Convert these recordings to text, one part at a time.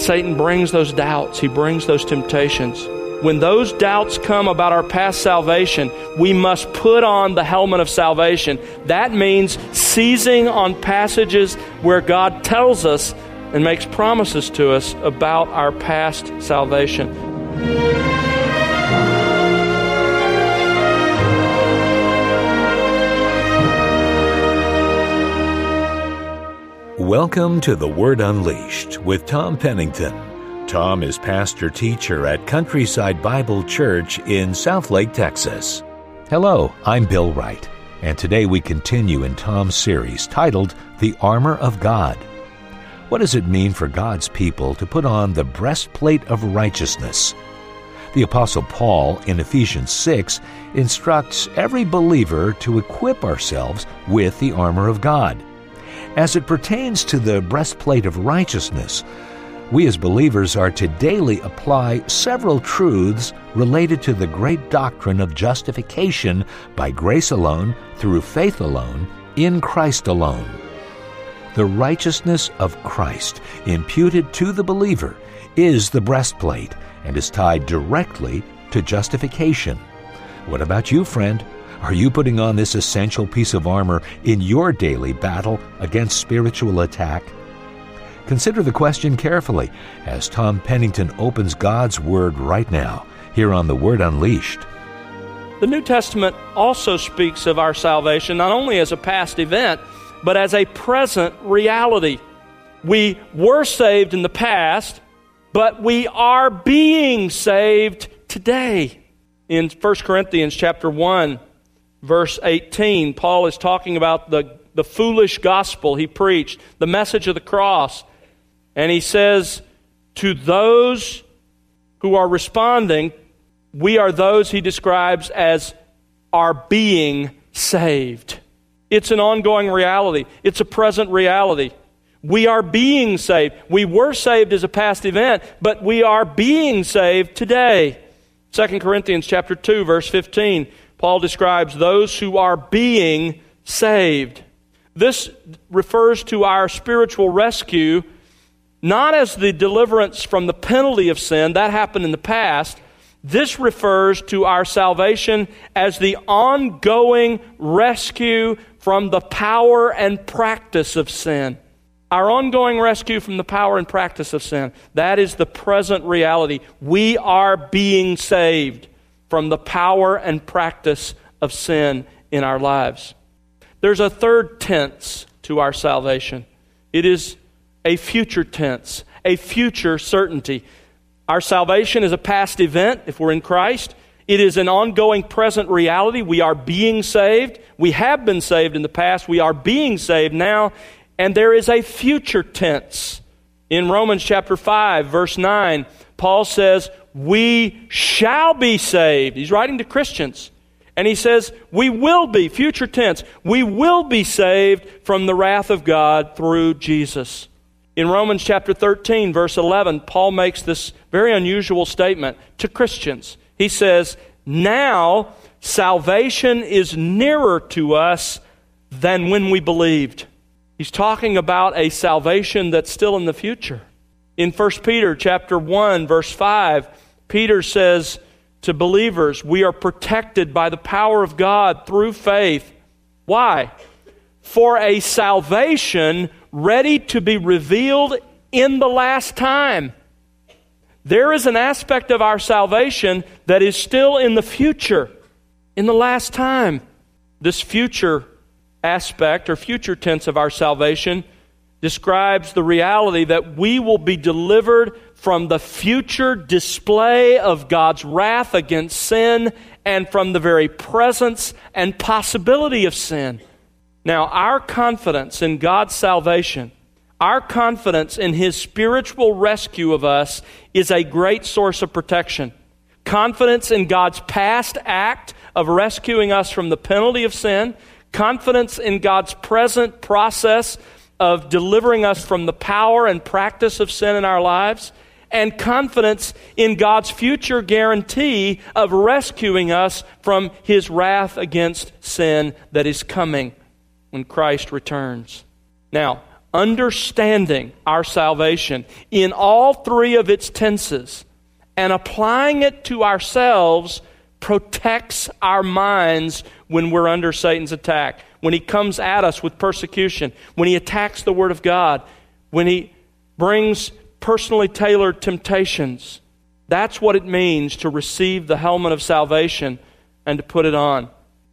Satan brings those doubts. He brings those temptations. When those doubts come about our past salvation, we must put on the helmet of salvation. That means seizing on passages where God tells us and makes promises to us about our past salvation. Welcome to The Word Unleashed with Tom Pennington. Tom is pastor-teacher at Countryside Bible Church in Southlake, Texas. Hello, I'm Bill Wright, and today we continue in Tom's series titled The Armor of God. What does it mean for God's people to put on the breastplate of righteousness? The Apostle Paul in Ephesians 6 instructs every believer to equip ourselves with the armor of God. As it pertains to the breastplate of righteousness, we as believers are to daily apply several truths related to the great doctrine of justification by grace alone, through faith alone, in Christ alone. The righteousness of Christ imputed to the believer is the breastplate and is tied directly to justification. What about you, friend? Are you putting on this essential piece of armor in your daily battle against spiritual attack? Consider the question carefully as Tom Pennington opens God's Word right now, here on The Word Unleashed. The New Testament also speaks of our salvation not only as a past event, but as a present reality. We were saved in the past, but we are being saved today. In 1 Corinthians chapter 1, verse 18, Paul is talking about the foolish gospel he preached, the message of the cross. And he says, to those who are responding, we are those he describes as are being saved. It's an ongoing reality. It's a present reality. We are being saved. We were saved as a past event, but we are being saved today. 2 Corinthians chapter 2, verse 15, Paul describes those who are being saved. This refers to our spiritual rescue, not as the deliverance from the penalty of sin. That happened in the past. This refers to our salvation as the ongoing rescue from the power and practice of sin. Our ongoing rescue from the power and practice of sin. That is the present reality. We are being saved from the power and practice of sin in our lives. There's a third tense to our salvation. It is a future tense, a future certainty. Our salvation is a past event if we're in Christ. It is an ongoing present reality. We are being saved. We have been saved in the past. We are being saved now. And there is a future tense. In Romans chapter 5, verse 9, Paul says, we shall be saved. He's writing to Christians. And he says, we will be, future tense, we will be saved from the wrath of God through Jesus. In Romans chapter 13, verse 11, Paul makes this very unusual statement to Christians. He says, now salvation is nearer to us than when we believed. He's talking about a salvation that's still in the future. In 1 Peter chapter 1, verse 5, Peter says to believers, we are protected by the power of God through faith. Why? For a salvation ready to be revealed in the last time. There is an aspect of our salvation that is still in the future, in the last time. This future aspect or future tense of our salvation describes the reality that we will be delivered from the future display of God's wrath against sin and from the very presence and possibility of sin. Now, our confidence in God's salvation, our confidence in His spiritual rescue of us is a great source of protection. Confidence in God's past act of rescuing us from the penalty of sin, confidence in God's present process of delivering us from the power and practice of sin in our lives, and confidence in God's future guarantee of rescuing us from His wrath against sin that is coming when Christ returns. Now, understanding our salvation in all three of its tenses and applying it to ourselves protects our minds when we're under Satan's attack, when he comes at us with persecution, when he attacks the Word of God, when he brings personally tailored temptations. That's what it means to receive the helmet of salvation and to put it on.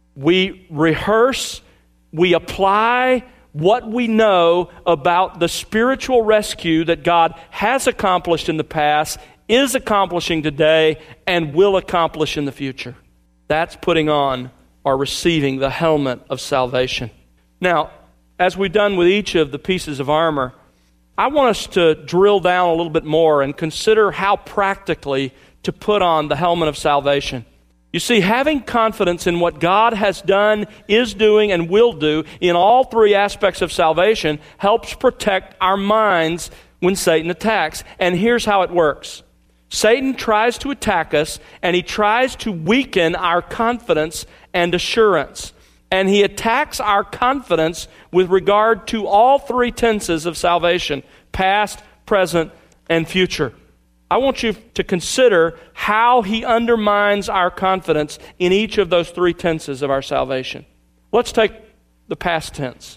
We rehearse, we apply what we know about the spiritual rescue that God has accomplished in the past, is accomplishing today, and will accomplish in the future. That's putting on or receiving the helmet of salvation. Now, as we've done with each of the pieces of armor, I want us to drill down a little bit more and consider how practically to put on the helmet of salvation. You see, having confidence in what God has done, is doing, and will do in all three aspects of salvation helps protect our minds when Satan attacks. And here's how it works. Satan tries to attack us, and he tries to weaken our confidence and assurance. And he attacks our confidence with regard to all three tenses of salvation: past, present, and future. I want you to consider how he undermines our confidence in each of those three tenses of our salvation. Let's take the past tense.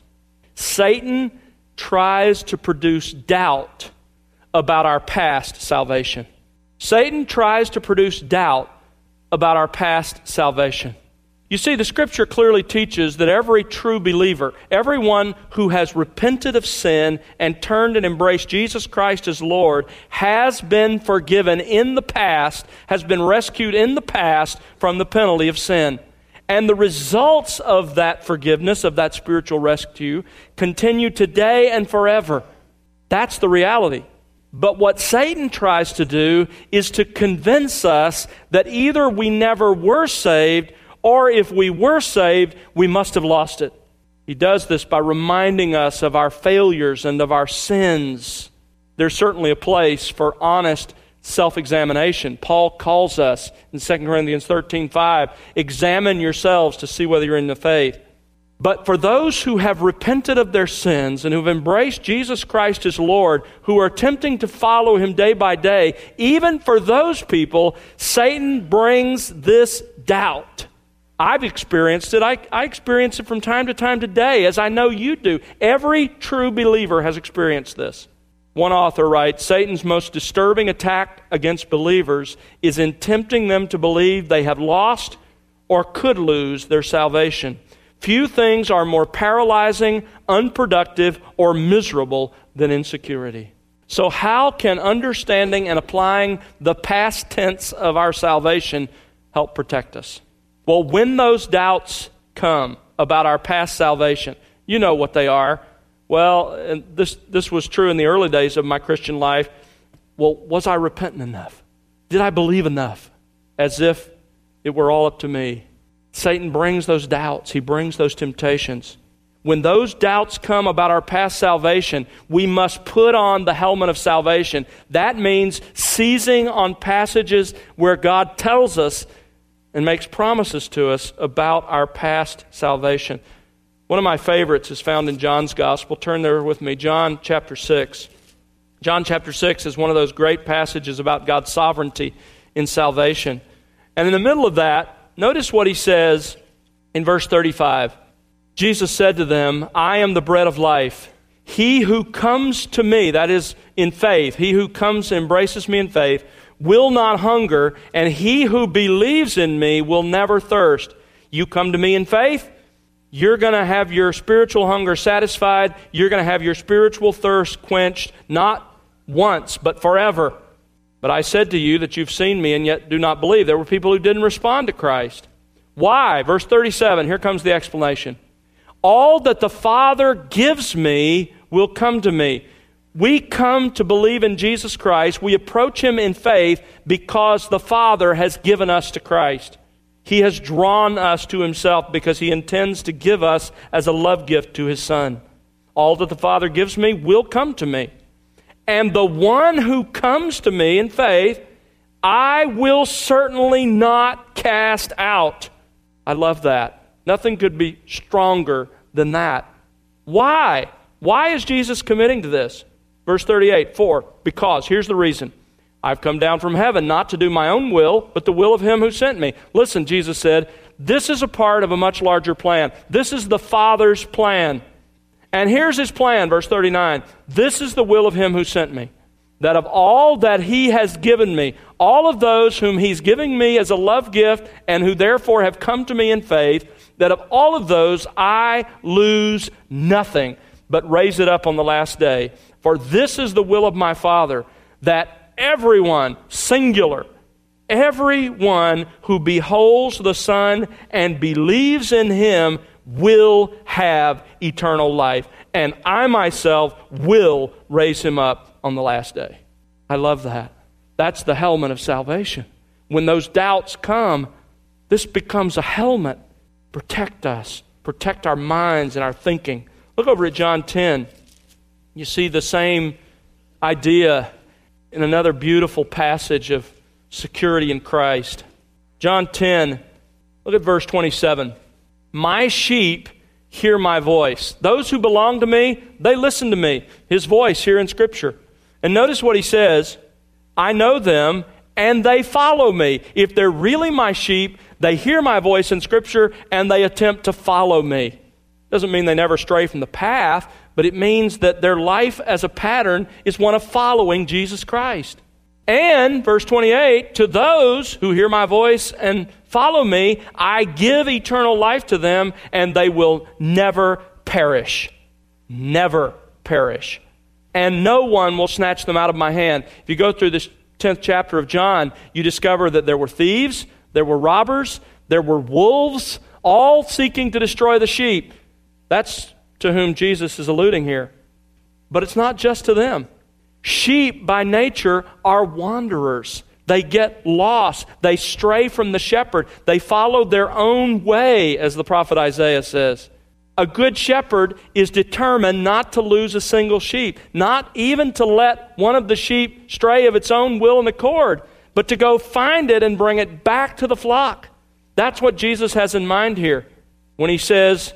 Satan tries to produce doubt about our past salvation. Satan tries to produce doubt about our past salvation. You see, the Scripture clearly teaches that every true believer, everyone who has repented of sin and turned and embraced Jesus Christ as Lord, has been forgiven in the past, has been rescued in the past from the penalty of sin. And the results of that forgiveness, of that spiritual rescue, continue today and forever. That's the reality. But what Satan tries to do is to convince us that either we never were saved, or if we were saved, we must have lost it. He does this by reminding us of our failures and of our sins. There's certainly a place for honest self-examination. Paul calls us in 2 Corinthians 13:5, examine yourselves to see whether you're in the faith. But for those who have repented of their sins and who've embraced Jesus Christ as Lord, who are attempting to follow Him day by day, even for those people, Satan brings this doubt. I've experienced it. I experience it from time to time today, as I know you do. Every true believer has experienced this. One author writes, Satan's most disturbing attack against believers is in tempting them to believe they have lost or could lose their salvation. Few things are more paralyzing, unproductive, or miserable than insecurity. So how can understanding and applying the past tense of our salvation help protect us? Well, when those doubts come about our past salvation, you know what they are. Well, and this was true in the early days of my Christian life. Well, was I repentant enough? Did I believe enough? As if it were all up to me. Satan brings those doubts. He brings those temptations. When those doubts come about our past salvation, we must put on the helmet of salvation. That means seizing on passages where God tells us and makes promises to us about our past salvation. One of my favorites is found in John's Gospel. Turn there with me, John chapter 6. John chapter 6 is one of those great passages about God's sovereignty in salvation. And in the middle of that, notice what he says in verse 35. Jesus said to them, I am the bread of life. He who comes to me, that is in faith, he who comes and embraces me in faith, will not hunger, and he who believes in me will never thirst. You come to me in faith, you're going to have your spiritual hunger satisfied. You're going to have your spiritual thirst quenched, not once, but forever. But I said to you that you've seen me and yet do not believe. There were people who didn't respond to Christ. Why? Verse 37, here comes the explanation. All that the Father gives me will come to me. We come to believe in Jesus Christ. We approach Him in faith because the Father has given us to Christ. He has drawn us to Himself because He intends to give us as a love gift to His Son. All that the Father gives me will come to me. And the one who comes to me in faith, I will certainly not cast out. I love that. Nothing could be stronger than that. Why? Why is Jesus committing to this? Verse 38, for, because, here's the reason. I've come down from heaven not to do my own will, but the will of him who sent me. Listen, Jesus said, this is a part of a much larger plan. This is the Father's plan. And here's his plan, verse 39. This is the will of him who sent me, that of all that he has given me, all of those whom he's giving me as a love gift and who therefore have come to me in faith, that of all of those I lose nothing, but raise it up on the last day. For this is the will of my Father, that everyone, singular, everyone who beholds the Son and believes in him will have eternal life, and I myself will raise him up on the last day. I love that. That's the helmet of salvation. When those doubts come, this becomes a helmet. Protect us. Protect our minds and our thinking. Look over at John 10. You see the same idea in another beautiful passage of security in Christ. John 10, look at verse 27. My sheep hear my voice. Those who belong to me, they listen to me. His voice here in Scripture. And notice what he says. I know them and they follow me. If they're really my sheep, they hear my voice in Scripture and they attempt to follow me. Doesn't mean they never stray from the path, but it means that their life as a pattern is one of following Jesus Christ. And, verse 28, to those who hear my voice and follow me, I give eternal life to them, and they will never perish. Never perish. And no one will snatch them out of my hand. If you go through this 10th chapter of John, you discover that there were thieves, there were robbers, there were wolves, all seeking to destroy the sheep. That's to whom Jesus is alluding here. But it's not just to them. Sheep by nature are wanderers. They get lost. They stray from the shepherd. They follow their own way, as the prophet Isaiah says. A good shepherd is determined not to lose a single sheep, not even to let one of the sheep stray of its own will and accord, but to go find it and bring it back to the flock. That's what Jesus has in mind here when he says,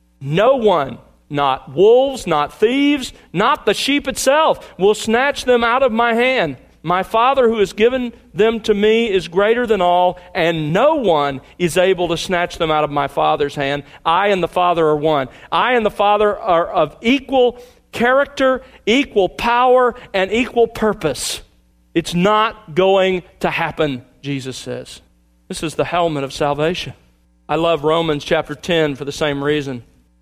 no one, not wolves, not thieves, not the sheep itself, will snatch them out of my hand. My Father who has given them to me is greater than all, and no one is able to snatch them out of my Father's hand. I and the Father are one. I and the Father are of equal character, equal power, and equal purpose. It's not going to happen, Jesus says. This is the helmet of salvation. I love Romans chapter 10 for the same reason.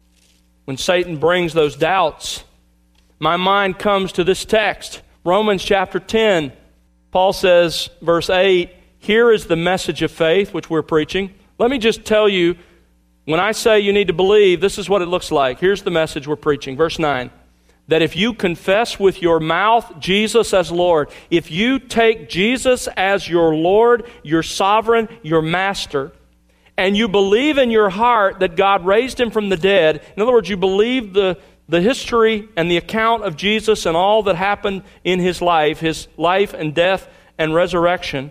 When Satan brings those doubts, my mind comes to this text. Romans chapter 10, Paul says, verse 8, here is the message of faith which we're preaching. Let me just tell you, when I say you need to believe, this is what it looks like. Here's the message we're preaching. Verse 9, that if you confess with your mouth Jesus as Lord, if you take Jesus as your Lord, your sovereign, your master, and you believe in your heart that God raised him from the dead, in other words, you believe the history and the account of Jesus and all that happened in his life and death and resurrection,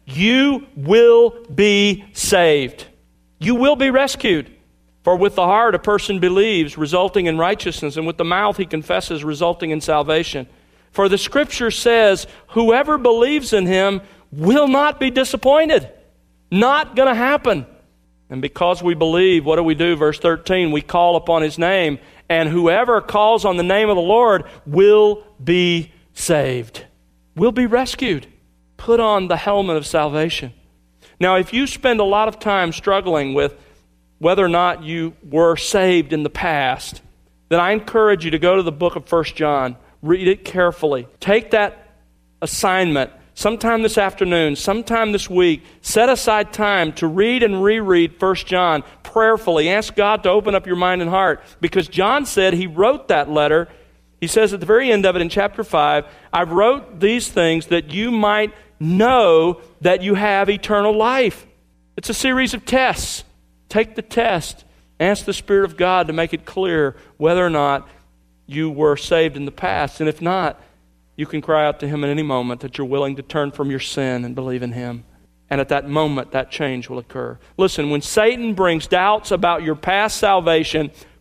you will be saved. You will be rescued. For with the heart a person believes, resulting in righteousness, and with the mouth he confesses, resulting in salvation. For the Scripture says, whoever believes in him will not be disappointed. Not going to happen. And because we believe, what do? Verse 13, we call upon his name, and whoever calls on the name of the Lord will be saved. Will be rescued. Put on the helmet of salvation. Now, if you spend a lot of time struggling with whether or not you were saved in the past, then I encourage you to go to the book of 1 John. Read it carefully. Take that assignment. Sometime this afternoon, sometime this week, set aside time to read and reread 1 John prayerfully. Ask God to open up your mind and heart. Because John said he wrote that letter. He says at the very end of it in chapter 5, I wrote these things that you might know that you have eternal life. It's a series of tests. Take the test. Ask the Spirit of God to make it clear whether or not you were saved in the past. And if not, you can cry out to him at any moment that you're willing to turn from your sin and believe in him. And at that moment, that change will occur. Listen, when Satan brings doubts about your past salvation,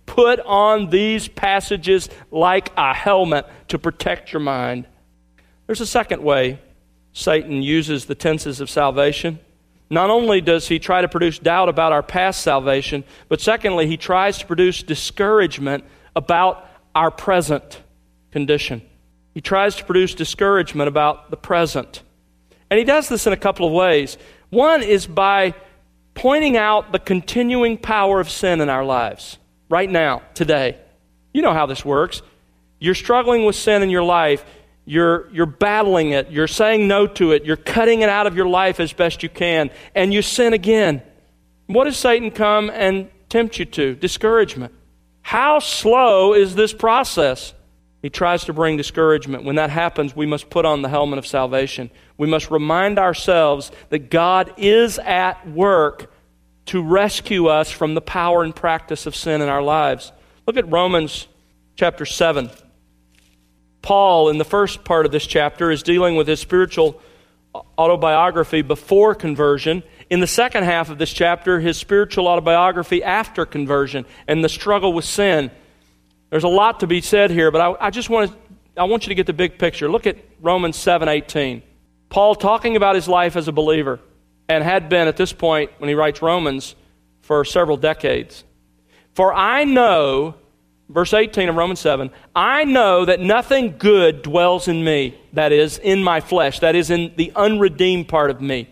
Put on these passages like a helmet to protect your mind. There's a second way Satan uses the tenses of salvation. Not only does he try to produce doubt about our past salvation, but secondly, he tries to produce discouragement about our present condition. He tries to produce discouragement about the present. And he does this in a couple of ways. One is by pointing out the continuing power of sin in our lives, right now, today. You know how this works. You're struggling with sin in your life. You're battling it. You're saying no to it. You're cutting it out of your life as best you can. And you sin again. What does Satan come and tempt you to? Discouragement. How slow is this process? He tries to bring discouragement. When that happens, we must put on the helmet of salvation. We must remind ourselves that God is at work to rescue us from the power and practice of sin in our lives. Look at Romans chapter 7. Paul, in the first part of this chapter, is dealing with his spiritual autobiography before conversion. In the second half of this chapter, his spiritual autobiography after conversion and the struggle with sin. There's a lot to be said here, but I want you to get the big picture. Look at Romans 7:18. Paul talking about his life as a believer, and had been at this point, when he writes Romans, for several decades. For I know, verse 18 of Romans 7, I know that nothing good dwells in me, that is, in my flesh, that is, in the unredeemed part of me.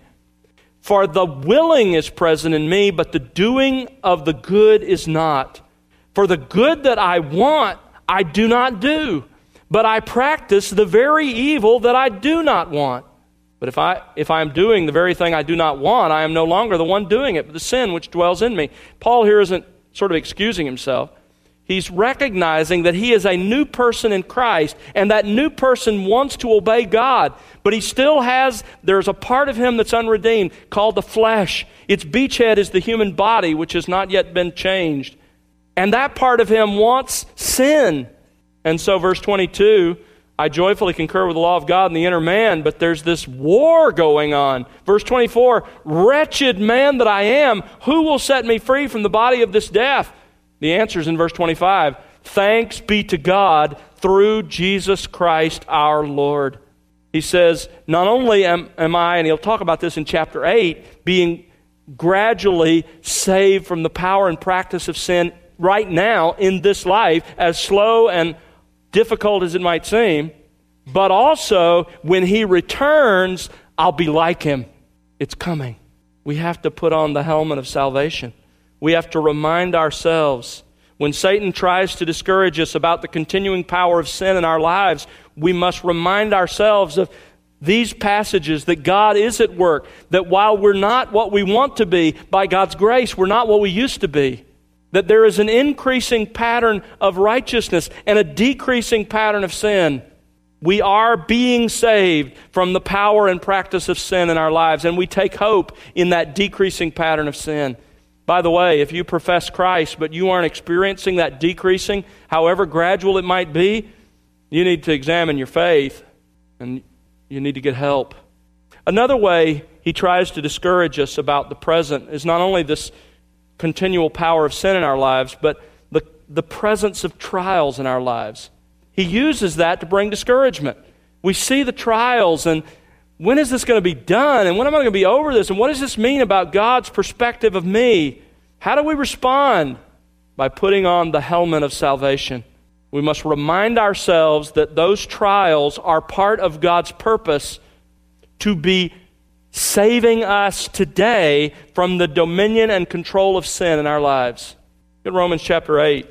For the willing is present in me, but the doing of the good is not. For the good that I want, I do not do, but I practice the very evil that I do not want. But if I am doing the very thing I do not want, I am no longer the one doing it, but the sin which dwells in me. Paul here isn't sort of excusing himself. He's recognizing that he is a new person in Christ, and that new person wants to obey God, but he still there's a part of him that's unredeemed called the flesh. Its beachhead is the human body, which has not yet been changed. And that part of him wants sin. And so verse 22, I joyfully concur with the law of God in the inner man, but there's this war going on. Verse 24, wretched man that I am, who will set me free from the body of this death? The answer is in verse 25, thanks be to God through Jesus Christ our Lord. He says, not only am I, and he'll talk about this in chapter 8, being gradually saved from the power and practice of sin right now in this life, as slow and difficult as it might seem, but also when he returns, I'll be like him. It's coming. We have to put on the helmet of salvation. We have to remind ourselves, when Satan tries to discourage us about the continuing power of sin in our lives, we must remind ourselves of these passages that God is at work, that while we're not what we want to be, by God's grace, we're not what we used to be. That there is an increasing pattern of righteousness and a decreasing pattern of sin. We are being saved from the power and practice of sin in our lives, and we take hope in that decreasing pattern of sin. By the way, if you profess Christ, but you aren't experiencing that decreasing, however gradual it might be, you need to examine your faith, and you need to get help. Another way he tries to discourage us about the present is not only this continual power of sin in our lives, but the presence of trials in our lives. He uses that to bring discouragement. We see the trials, and when is this going to be done? And when am I going to be over this? And what does this mean about God's perspective of me? How do we respond? By putting on the helmet of salvation. We must remind ourselves that those trials are part of God's purpose to be saving us today from the dominion and control of sin in our lives. Look at Romans chapter 8.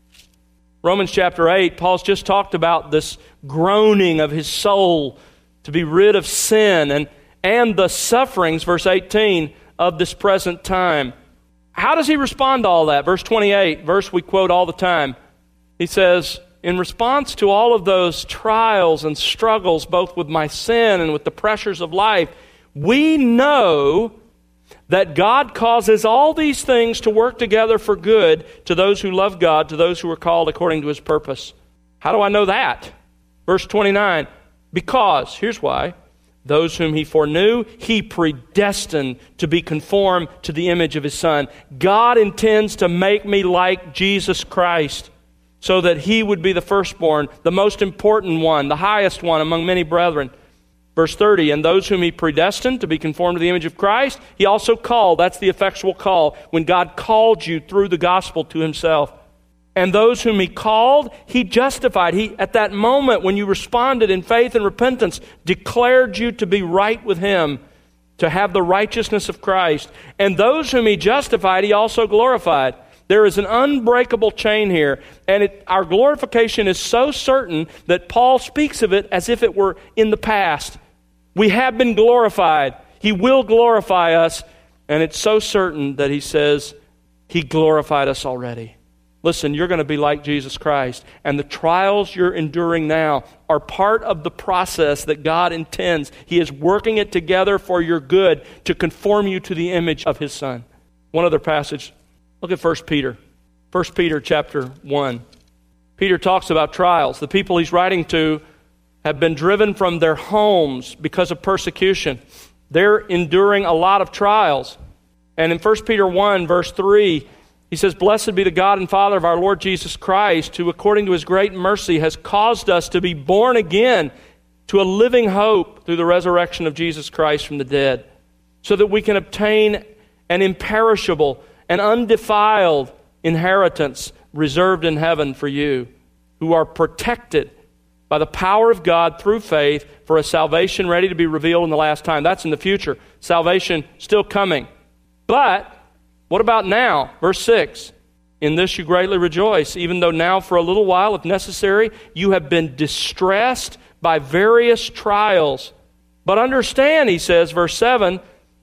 Romans chapter 8, Paul's just talked about this groaning of his soul to be rid of sin and the sufferings, verse 18, of this present time. How does he respond to all that? Verse 28, verse we quote all the time. He says, in response to all of those trials and struggles, both with my sin and with the pressures of life, we know that God causes all these things to work together for good to those who love God, to those who are called according to His purpose. How do I know that? Verse 29, because, here's why, Those whom He foreknew, He predestined to be conformed to the image of His Son. God intends to make me like Jesus Christ so that He would be the firstborn, the most important one, the highest one among many brethren. Verse 30, and those whom He predestined to be conformed to the image of Christ, He also called. That's the effectual call, when God called you through the gospel to Himself. And those whom He called, He justified. He, at that moment when you responded in faith and repentance, declared you to be right with Him, to have the righteousness of Christ. And those whom He justified, He also glorified. There is an unbreakable chain here, and our glorification is so certain that Paul speaks of it as if it were in the past. We have been glorified. He will glorify us, and it's so certain that he says He glorified us already. Listen, you're going to be like Jesus Christ, and the trials you're enduring now are part of the process that God intends. He is working it together for your good to conform you to the image of His Son. One other passage. Look at 1 Peter. 1 Peter chapter 1. Peter talks about trials. The people he's writing to have been driven from their homes because of persecution. They're enduring a lot of trials. And in 1 Peter 1, verse 3, he says, Blessed be the God and Father of our Lord Jesus Christ, who according to His great mercy has caused us to be born again to a living hope through the resurrection of Jesus Christ from the dead, so that we can obtain an imperishable and undefiled inheritance reserved in heaven for you, who are protected by the power of God through faith for a salvation ready to be revealed in the last time. That's in the future. Salvation still coming. But what about now? Verse 6, in this you greatly rejoice, even though now for a little while, if necessary, you have been distressed by various trials. But understand, he says, verse 7,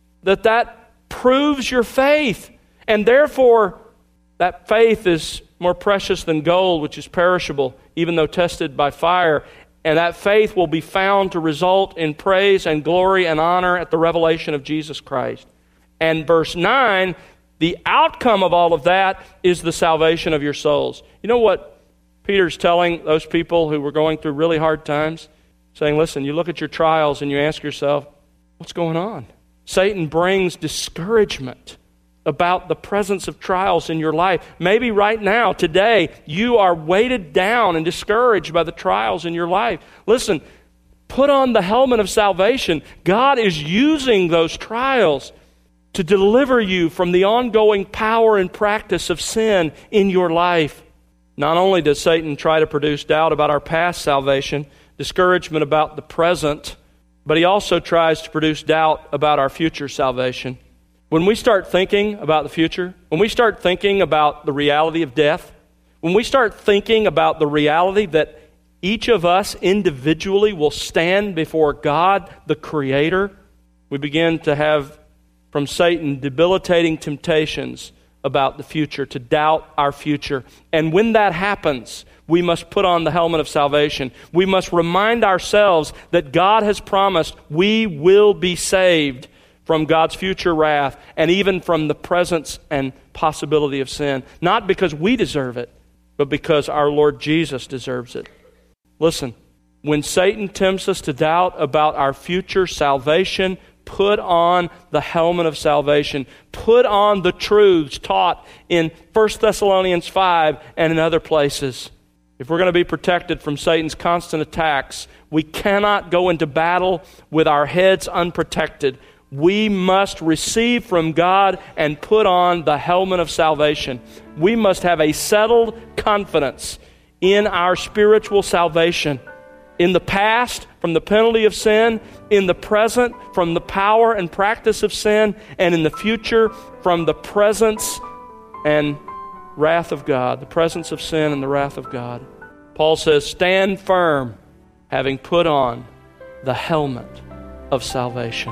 that proves your faith. And therefore, that faith is more precious than gold, which is perishable, even though tested by fire. And that faith will be found to result in praise and glory and honor at the revelation of Jesus Christ. And verse 9, the outcome of all of that is the salvation of your souls. You know what Peter's telling those people who were going through really hard times? Saying, listen, you look at your trials and you ask yourself, what's going on? Satan brings discouragement about the presence of trials in your life. Maybe right now, today, you are weighted down and discouraged by the trials in your life. Listen, put on the helmet of salvation. God is using those trials to deliver you from the ongoing power and practice of sin in your life. Not only does Satan try to produce doubt about our past salvation, discouragement about the present, but he also tries to produce doubt about our future salvation. When we start thinking about the future, when we start thinking about the reality of death, when we start thinking about the reality that each of us individually will stand before God, the Creator, we begin to have from Satan debilitating temptations about the future, to doubt our future. And when that happens, we must put on the helmet of salvation. We must remind ourselves that God has promised we will be saved from God's future wrath and even from the presence and possibility of sin. Not because we deserve it, but because our Lord Jesus deserves it. Listen, when Satan tempts us to doubt about our future salvation, put on the helmet of salvation. Put on the truths taught in 1 Thessalonians 5 and in other places. If we're going to be protected from Satan's constant attacks, we cannot go into battle with our heads unprotected. We must receive from God and put on the helmet of salvation. We must have a settled confidence in our spiritual salvation. In the past, from the penalty of sin, in the present, from the power and practice of sin, and in the future, from the presence and wrath of God, the presence of sin and the wrath of God. Paul says, stand firm, having put on the helmet of salvation.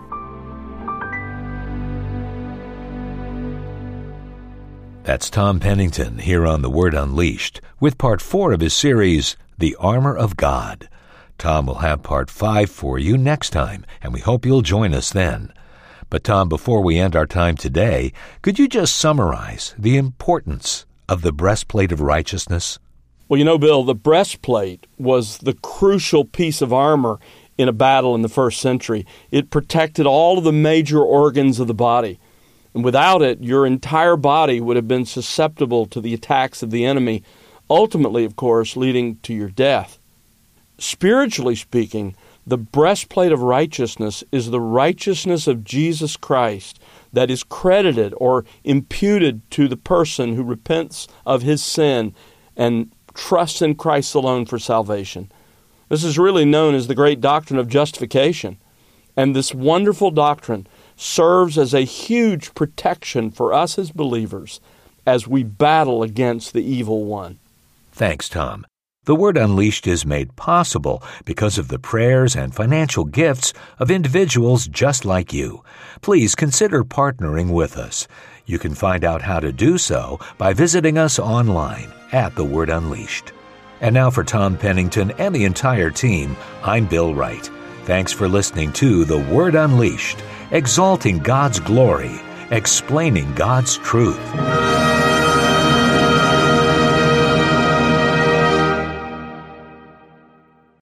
That's Tom Pennington here on The Word Unleashed with part 4 of his series, The Armor of God. Tom will have part 5 for you next time, and we hope you'll join us then. But Tom, before we end our time today, could you just summarize the importance of the breastplate of righteousness? Well, you know, Bill, the breastplate was the crucial piece of armor in a battle in the first century. It protected all of the major organs of the body. And without it, your entire body would have been susceptible to the attacks of the enemy, ultimately, of course, leading to your death. Spiritually speaking, the breastplate of righteousness is the righteousness of Jesus Christ that is credited or imputed to the person who repents of his sin and trusts in Christ alone for salvation. This is really known as the great doctrine of justification. And this wonderful doctrine serves as a huge protection for us as believers as we battle against the evil one. Thanks, Tom. The Word Unleashed is made possible because of the prayers and financial gifts of individuals just like you. Please consider partnering with us. You can find out how to do so by visiting us online at The Word Unleashed. And now for Tom Pennington and the entire team, I'm Bill Wright. Thanks for listening to The Word Unleashed, exalting God's glory, explaining God's truth.